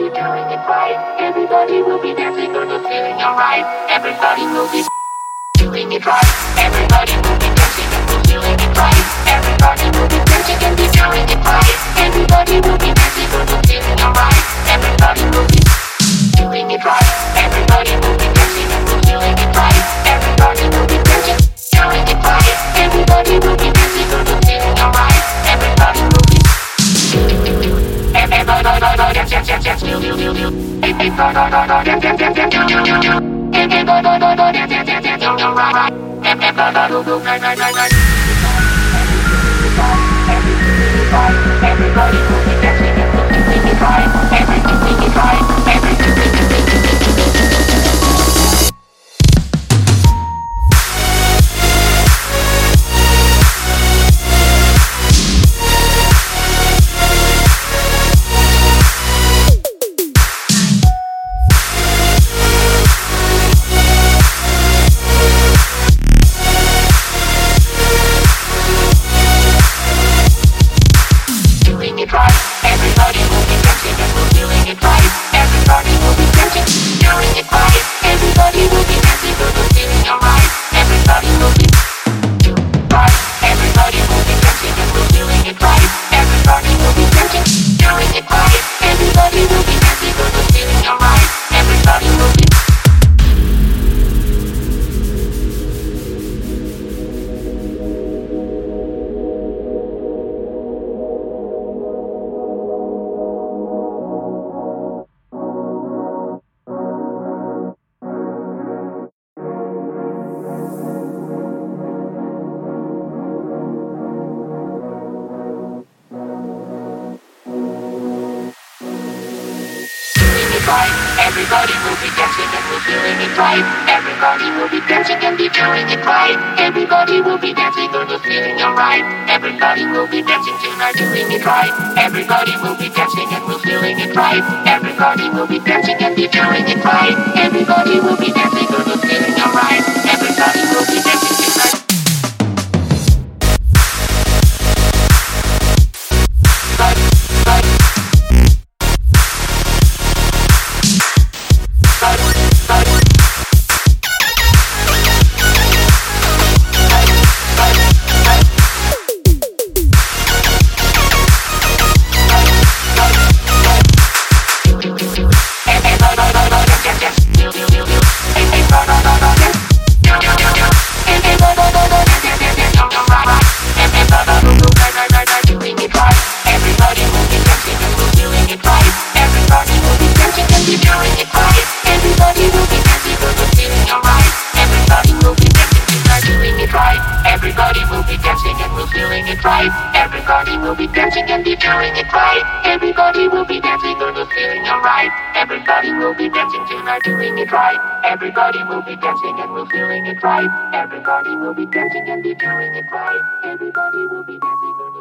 be doing it right. Everybody will be dancing and be feeling alright. Everybody will be doing it right. Everybody will be dancing and be feeling it right. Everybody will be dancing and be doing it right. Everybody will be dancing and be feeling alright. Everybody will be doing it right. Everybody will be dancing and be feeling it right. Everybody will be dancing, doing it right. Everybody will be dancing and be feeling alright. Everybody will be. Everybody dance, dance, dance, dance, you, you, you, you. Everybody dance, dance, dance, dance, you, you, you, you. Everybody dance, dance, dance, dance, you, you, right, right. Everybody will go, right, right, right, right. Everybody will be dancing and will doing it right. Everything doing it right. Everything doing it right. Everybody will be dancing and will doing it right. Everybody will be dancing, doing it right. Everybody will be dancing and will feeling alright. Everybody will be right. Everybody will be dancing and will doing it right. Everybody will be dancing, doing it right. Everybody will be dancing and will feeling alright. Everybody will be. Right. Everybody will be dancing and will feeling it right. Everybody will be dancing and be doing it right. Everybody will be dancing and will feeling alright. Everybody will be dancing tonight, doing it right. Everybody will be dancing and will feeling it right. Everybody will be dancing and be doing it right. Everybody will be dancing and will feeling alright. Everybody will be dancing tonight. Everybody will be dancing and will feeling it right. Everybody will be dancing and be doing it right. Everybody will be dancing and will feeling alright. Everybody will be dancing tonight, doing it right. Everybody will be dancing and will feeling it right. Everybody will be dancing and be doing it right. Everybody will be dancing and